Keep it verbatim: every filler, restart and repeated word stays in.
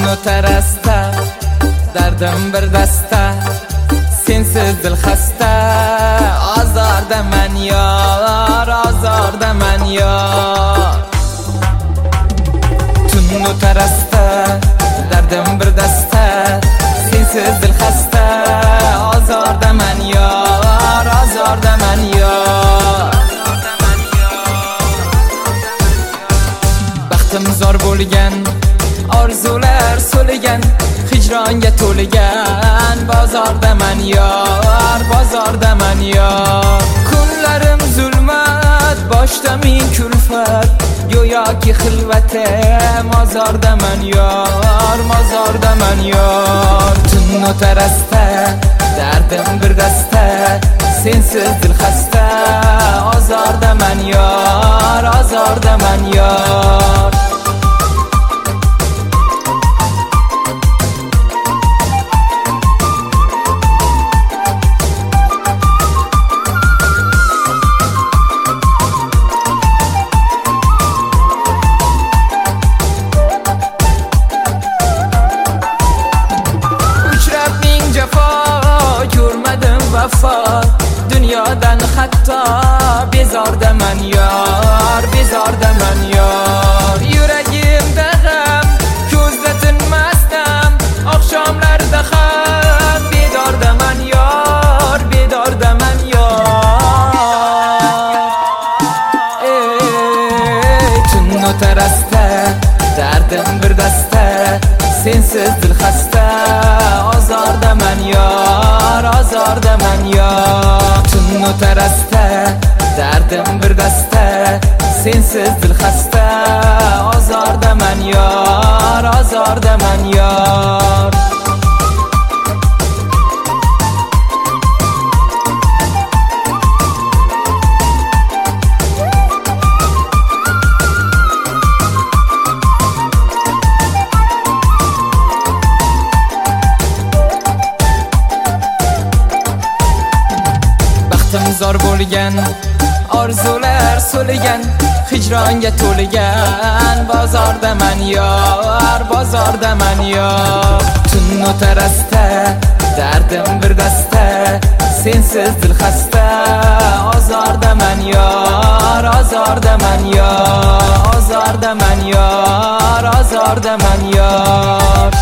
o'tar asta, dardim bir dasta, sensiz dil xasta. Ozordaman yor, ozordaman yor. Tun o'tar asta, dardim bir dasta, sensiz dil xasta. Ozordaman yor, ozordaman yor. Baxtim zor bo'lgan, orzular so'ligan, hijronga to'lgan. Bozordaman yor, bozordaman yor. Kunlarim zulmat, boshda ming kulfat, go'yoki xilvate. Mozordaman yor, mozordaman yor. Tun o'tar asta, dardim bir dasta, sensiz dil xasta. Ozordaman yor, ozordaman yor. Dunyodan hatto bezordaman yor, bezordaman yor. Yuragimda g'am, ko'zda tinmasdan, oqshomlarda ham bedordaman yor, bedordaman yor. Ey, tun o'tar asta, dardim bir dasta, sensiz dil xasta. Ozordaman yor, ozordaman yor. Tun o'tar asta, dardim bir dasta, sensiz dil xasta. Ozordaman yor, ozordaman yor. Zor bo'lgan, orzular so'ligan, hijronga to'lgan. Bozordaman yor, bozordaman yor. Tun o'tar asta, dardim bir dasta, sensiz dil xasta. Ozordaman yor, ozordaman yor. Ozordaman yor, ozordaman yor.